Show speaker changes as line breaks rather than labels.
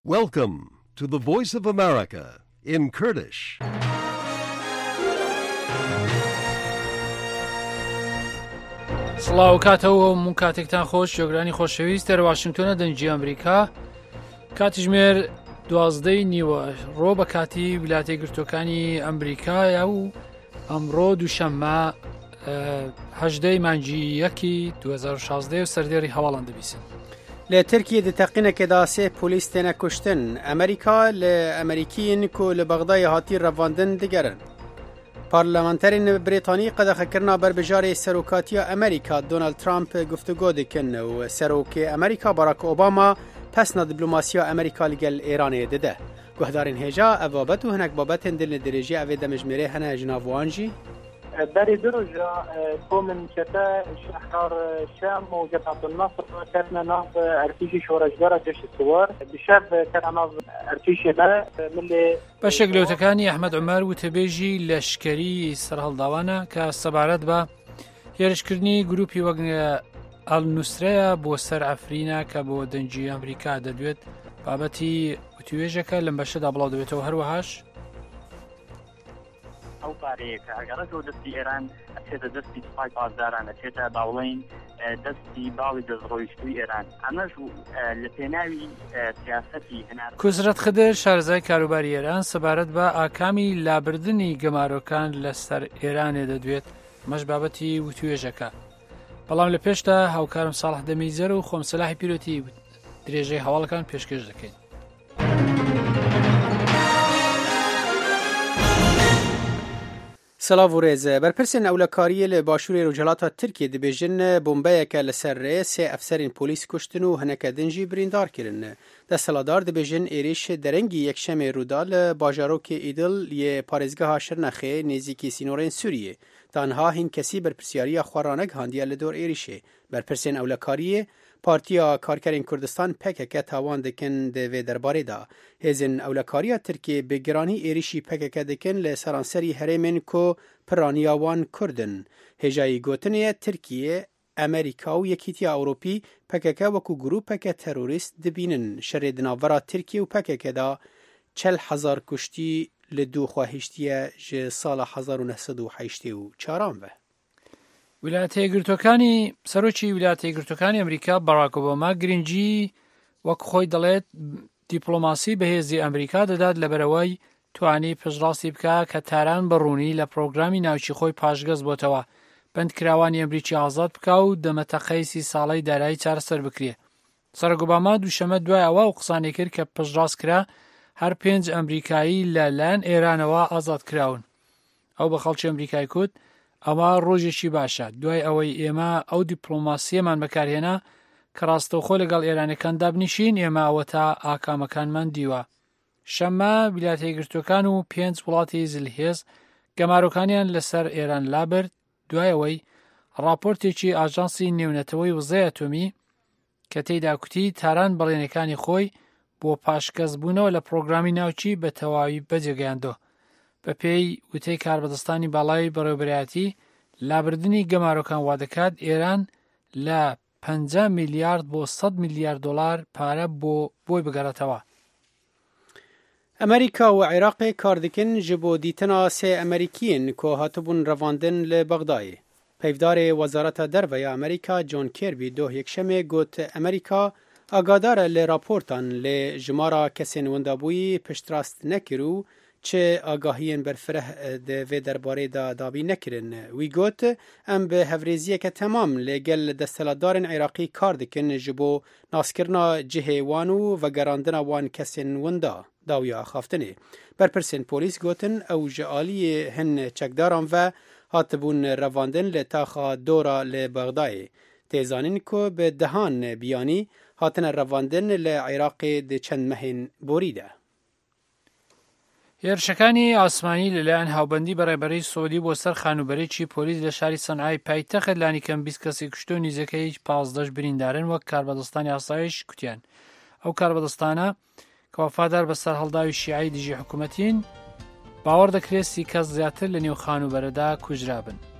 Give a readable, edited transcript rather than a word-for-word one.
Welcome to the Voice of America in Kurdish.
سڵاو کاتەوە و کاتێکتان خۆش جۆگرانی خۆشەویست لە واشنگتۆنە دەنجی ئەمریکا کاتیژمێر 12 نیوە ڕۆ بە کاتی ویلایەتە یەکگرتووەکانی ئەمریکایە و ئەمڕۆ دووشەممە 18 مانگی 2016 و سەردێڕی هەواڵان دەبیسن.
لە ترکیە دتەقینێکێدا سێ پۆلیس تێنە کوشتن ئەمریکا لە ئەمریکیین و لە بەغدای هاتی ڕەڤاندن دەگەرن. پارلەمانتەرین برێتانی قەدەخەکردنا بەربژارێ سەرۆکاتیە ئەمریکا دۆنالد ترامپ گفتوگۆ دکن و سەرۆکێ ئەمریکا باراک ئۆباما پەسنە دیپلۆماسیە ئەمریکا لەگەل ئێرانێ دەدە. گوهدارین هێژا ئەڤ بابەت و هەنێک بابەتên دل لە درێژی ئەوێ دەمەژمێرێ هەنە ژناڤوانجی
بري درجة كومن شتا شهر شام وجبهة النصر كان ناف ارتيشي شورجدارة جيش الثوار بشاب كان ناف ارتيشي لا ملي
بەشێک لەوتەکانی ئەحمەد عومەر وتەبێژی لەشکەری سەرهەڵداوانە کە سەبارەت بە هێرشکردنی گروپی وەک ئەڵنووسرەیە بۆ سەر ئەفرینە کە بۆ دەنجی ئەمریکا دەدوێت بابەتی وتوێژەکە لەم بەشەدا بڵاو دەبێتەوە هەروەهاش
ئەو پارەیەکە ئەگەڕێتەوە دەستی ئێران ئەچێتە دەستی سوپای پاسداران ئەچێتە باوڵین دەستی باڵی دەستڕۆیشتووی ئێران ئەمەش لە پێناوی سیاسەتی هەنار
کوزرەت خدر شارزای کاروباری ئێران سەبارەت بە ئاکامی لابردنی گەمارۆکان لەسەر ئێرانێ دەدوێت مەش بابەتی وتوێژەکە بەڵام لە پێشدا هاوکارم ساڵح دەمیزەر و خۆم سەلاحی پیرۆتی درێژەی هەواڵەکان پێشکەش دەکەین.
سلااو و ڕێزە بەرپرسێن ئەولەکاریە لە باشووری ڕۆژهەڵاتە ترکیە دەبێژن بۆمبەیەکە لەسەر ڕێ سێ ئەفسەرین پۆلیس کوشتن و هەنەکە دنجی بریندارکردن. دەسەڵاتدار دەبێژن ئێریش دەرەنگی یەکشەمێ ڕوودا لە باژارۆکێ ئیدل یە پارێزگەها شرنەخێ نێزیکی سینۆڕێن سووریە تانها هین کەسی بەرپرسیاریە خوارانەک هاندیە لە دۆر ئێریشێ. بەرپرسێن ئەولەکاریە پارتیا کارکەرین کوردستان پەکەکە تاوان دەکەن دەوێ دەربارەدا. هێزن ئەولەکاریە ترکیە بێگرانی ئێریشی پەکەکە دەکەن لە سەرانسەری هەرێمێن کۆ پرانیاوان کوردن. هێژایی گوتنیە ترکیە ئەمریکا و یەکیتیا ئەوروپی پەکەکە وەکو گروپەکە تەروریست دبینن. شەرێ دناڤەرا ترکیە و پەکەکەدا 40,000 کوشتی لە دوو خواهیشتیە ژە ساڵە 1984 بە.
ویلایەتە یەکگرتووەکانی سەرۆکی ویلایەتە یەکگرتووەکانی ئەمریکا باراک ئۆباما گرنگی وەک خۆی دەڵێت دیپلۆماسی بەهێزی ئەمریکا دەدات لەبەرەوەی توانی پشتڕاستی بکە کە تاران بەڕوونی لە پرۆگرامی ناوچی خۆی پاشگەز بۆتەوە بەندکراوانی ئەمریکی ئازاد بکە و دەمەتەقەی 30 ساڵەی دارایی چارەسەر بکرێ. سەرۆک ئۆباما دووشەمە دوای ئەوە و قسانێ کرد کە پشتڕاست کرا هەر 5 ئەمریکایی لەلایەن ئێرانەوە ئازاد کراون. ئەو بە خەڵکی ئەمریکای کوت ئەمە ڕۆژێکی باشە دوای ئەوەی ئێمە ئەو دیپلۆماسیەمان بەکارهێنا کە ڕاستەوخۆ لەگەڵ ئێرانەکاندا بنیشین ئێمە ئەوە تا ئاکامەکانمان دیوە. شەممە ویلایەتە یەکگرتووەکان و 5 وڵاتی زلهێز گەمارۆکانیان لەسەر ئێران لابرد دوایەوەی راپۆرتێکی ئاژانسی نێونەتەوەی وزەی ئەتۆمی کە تێیدا کوتی تاران بەڵێنەکانی خۆی بۆ پاشگەزبوونەوە لە پرۆگرامی ناوچی بە تەواوی بەجێگەیاندۆ. بە پێی وتەی کاربەدەستانی باڵای بەڕێوەبەرایەتی لابردنی گەمارۆکان وا دەکات ئێران لە 50 میلیارد بۆ 100 میلیارد دلار پارە بۆی بگەڕێتەوە.
ئەمریکا و عێراقی کار دەکەن ji بۆ دیتنا سێ ئەمریکیین کۆ هاتبوون ڕەڤاندن لە بەغدایê. پەیڤدارê وەزارەتە دەرڤەیە ئەمریکا جۆن کێربی دۆ یەکشەمێ گوت ئەمریکا ئاگادارە لێ راپۆرتان لێ ژمارە کەسێن وەندابووی پشتڕاست نەکرد و چه ئاگاهیên berfireh divê derbarê da dabî nekirin. Wî got em bi hevrêziyeke temam lêgel desthilatdarên Iraqî kar dikin ji bo naskirina cihê wan û vegerandina wan kesên winda dawiya xaftinê. Berpirsên polîs gotin ew ji aliyê hin çekdaran ve hatibûn revandin li taxa dora li Bexdayê. Têzanîn ku bi dehan biyanî hatine revandin li Iraqê di çend mehên borî de.
هێرشەکانی ئاسمانی لەلایەن هاوبەندی بەڕێبەرەی سعودی بۆ سەر خانوبەرێکی پۆلیس لە شاری سەنعای پایتەخت لانی کەم 20 کەسی کوشتە و نیزەکەی 15 بریندارن وەک کاربەدەستانی ئاسایش کوتیان. ئەو کاربەدەستانە کە وەفادار بە سەرهەڵداوی شیعی دژی حکوومەتین باوەڕ دەکرێت 30 کەس زیاتر لە نێو خانوبەرەدا کوژرابن.